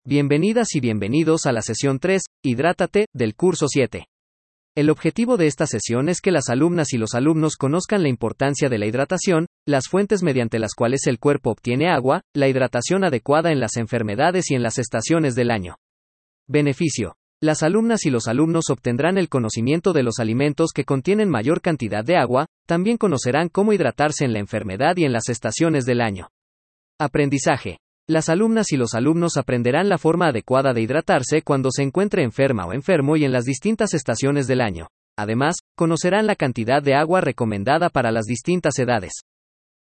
Bienvenidas y bienvenidos a la sesión 3, Hidrátate, del curso 7. El objetivo de esta sesión es que las alumnas y los alumnos conozcan la importancia de la hidratación, las fuentes mediante las cuales el cuerpo obtiene agua, la hidratación adecuada en las enfermedades y en las estaciones del año. Beneficio. Las alumnas y los alumnos obtendrán el conocimiento de los alimentos que contienen mayor cantidad de agua, también conocerán cómo hidratarse en la enfermedad y en las estaciones del año. Aprendizaje. Las alumnas y los alumnos aprenderán la forma adecuada de hidratarse cuando se encuentre enferma o enfermo y en las distintas estaciones del año. Además, conocerán la cantidad de agua recomendada para las distintas edades.